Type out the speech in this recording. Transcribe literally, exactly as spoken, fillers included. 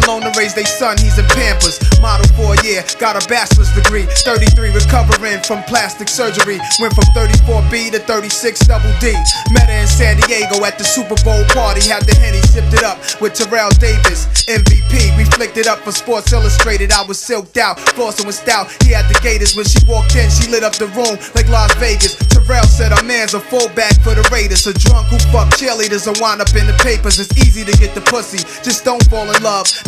alone to raise their son, he's in Pampers. Model for a year, got a bachelor's degree. thirty-three recovering from plastic surgery. Went from thirty-four B to thirty-six double D. Met her in San Diego at the Super Bowl party. Had the Henny, sipped it up with Terrell Davis, M V P. We flicked it up for Sports Illustrated. I was silked out, flossing with stout. He had the gators. When she walked in, she lit up the room like Las Vegas. Terrell said our man's a fullback for the Raiders. A drunk who fuck cheerleaders and wind up in the papers. It's easy to get the pussy, just don't fall in love.